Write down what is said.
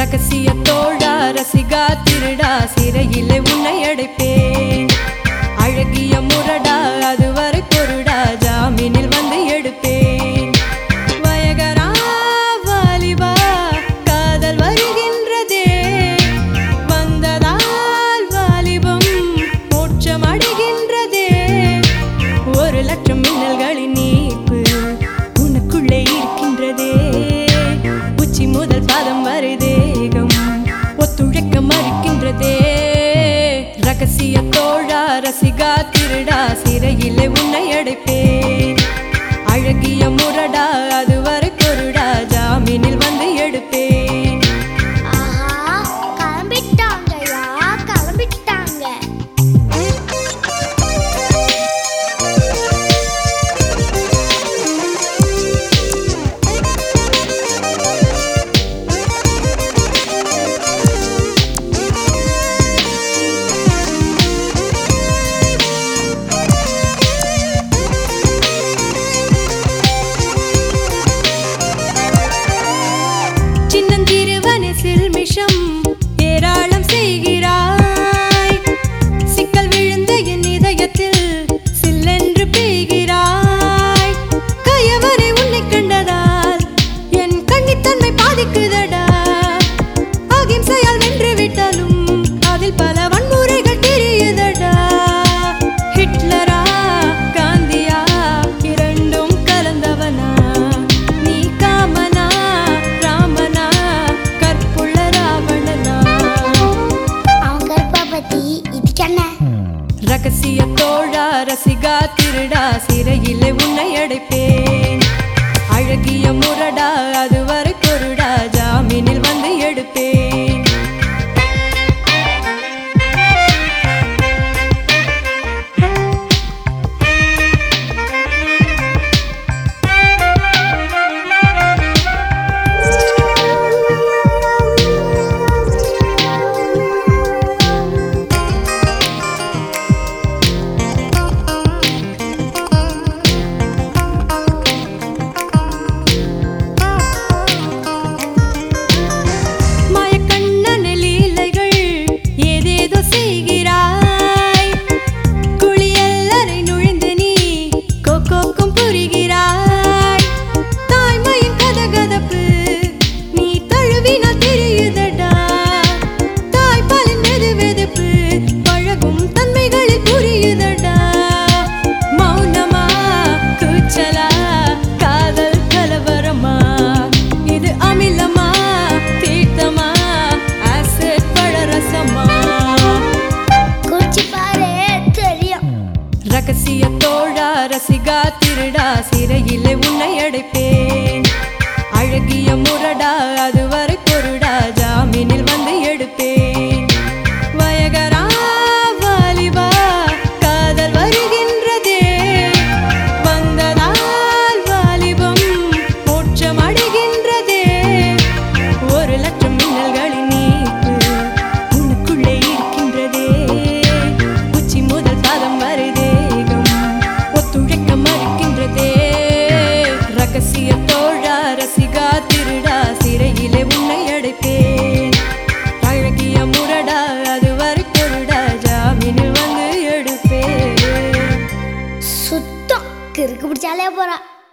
ரகசிய தோழா ரசிகா திருடா சிறையிலே உன்னை அடைப்பேன். அழகிய முரடா அதுவரை பொருடா ஜாமீனில் வந்து எடுப்பேன். வயகரா வாலிபா காதல் வருகின்றதே, வந்ததால் வாலிபம் மோட்சம் அடைகின்றதே. 1,00,000 மின்னல்களின் நீப்பு உனக்குள்ளே இருக்கின்றதே. உச்சி முதல் பாதம் வரை தேகம் ஒத்துழைக்க மறுக்கின்றதே. ரகசிய தோழா ரசிகா திருடா சிறையிலே உன்னை அடைப்பேன். அழகிய முரடா அதுவரை பொருடா ஜாமீனில் வந்து எடுப்பேன். கிளம்பிட்டாங்கயா கிளம்பிட்டாங்க. சில்மிஷம் ஏராளம் செய்கிறாய், சிக்கல் விழுந்த என் இதயத்தில் சில்லென்று பெய்கிறாய். கயவரை உன்னை கண்டதால் என் கன்னித்தன்மை பாதிக்குதடா. அகிம்சையால் வென்று விட்டாலும் அதில் பல வன்முறைகள் தெரியுதடா. ஹிட்லரா காந்தியா இரண்டும் கலந்தவனா, நீ காமனா ராமனா கற்புள்ள ராவணனா. அவன் கர்ப்பவதி இதுக்கென்ன? ரகசிய தோழா ரசிகா திருடா சிறையிலே உன்னை அடைப்பேன். அழகிய முரடா அதுவரை பொருடா ஜாமீனில் வந்து எடுப்பேன். ரகசிய தோழா ரசிகா திருடா சிறையிலே உன்னை அடைப்பேன். அழகிய முரடா அதுவரை பொருடா ஜாமீனில் வந்து எடுப்பேன். வயகரா வாலிபா காதல் வருகின்றதே, வந்ததால் வாலிபம் மோட்சம் அடைகின்றதே. 1,00,000 மின்னல்களின் நீப்பு உனக்குள்ளே இருக்கின்றதே. உச்சி முதல் பாதம் வரை ஒத்துழைக்க மறுக்கின்றதே. ரகசிய தோழா ரசிகா திருடா சிறையிலே உன்னை அடைப்பேன். அழகிய முரடா அதுவரை பொருடா ஜாமீனில் வந்து எடுப்பேன். சுத்தம் கிறுக்கு பிடிச்சாலே போறா.